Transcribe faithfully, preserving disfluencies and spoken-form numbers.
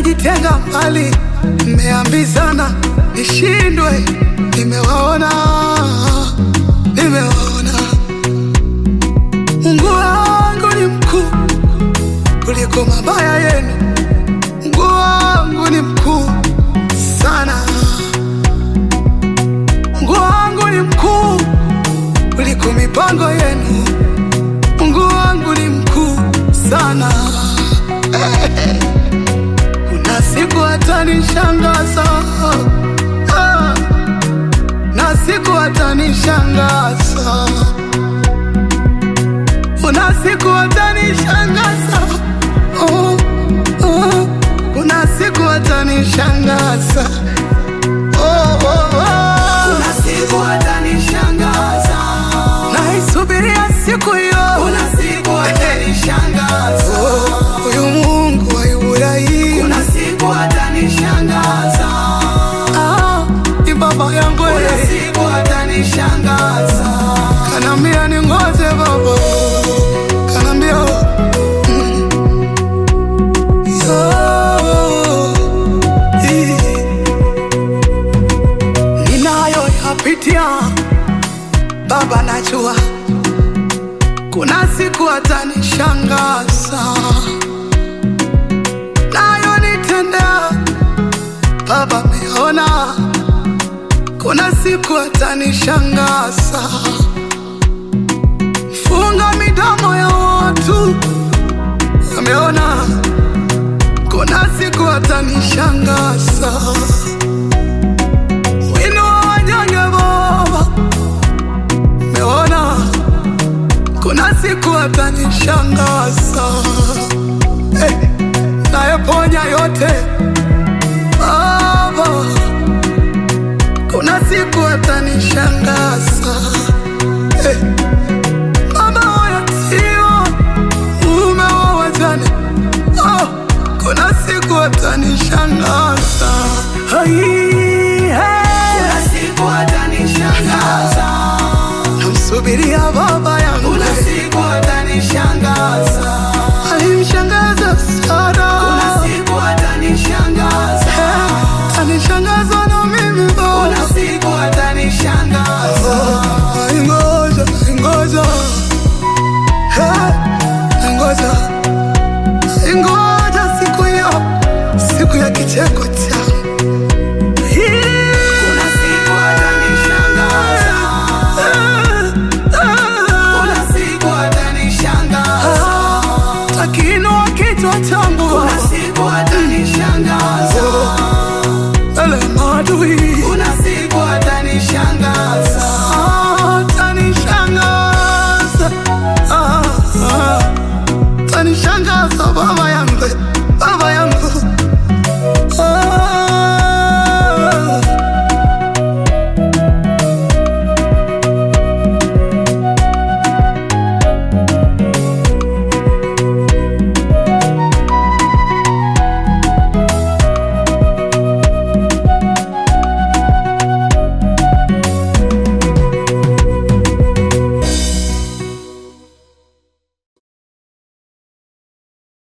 mnajitenga mbali, mmeambizana nishindwe. Nimewaona, nimewaona. Mungu wangu ni mkuu kuliko mabaya yenu. Mungu wangu ni mkuu sana. Mungu wangu ni mkuu kuliko mipango yenu. Mungu wangu ni mkuu sana. Kuna siku atanishangaza, ah, na siku atanishangaza. Kuna siku atanishangaza, oh, oh. Kuna siku atanishangaza, oh, oh, oh. Kuna siku atanishangaza, naisubiria siku hiyo. Kuna siku atanishangaza, huyu Mungu wa Ibrahimu. Kuna siku atanishangaza, ah, ni baba yangu. Kuna siku atanishangaza, kanambia ningoje baba, kanambia mm. Yo, hii ninayo yapitia baba, najua kuna siku atanishangaza, nayo nitendea baba, meona kuna siku atanishangaza. Funga midomo ya watu, ameona kuna siku atanishangaza. Wino wa wanyonge baba, meona kuna siku atanishangaza. Hey, nayeponya yote baba, kuna siku atanishangaza. Hey, mama wa yatima, mume wa wajane, oh, kuna siku atanishangaza. Hey, hey, kuna siku atanishangaza. Namsubiria baba yangu, kuna siku atanishangaza. Alimshangaza sana, kuna siku atanishangaza. Hey, atanishangaza na mimi baba, kuna siku atanishangaza. Oh, ingoja, ingoja, hey, ingoja, ingoja siku hiyo, siku ya kicheko changu. Kuna siku atanishangaza, kuna siku atanishangaza. Takiinua kichwa changu, kuna siku atanishangaza.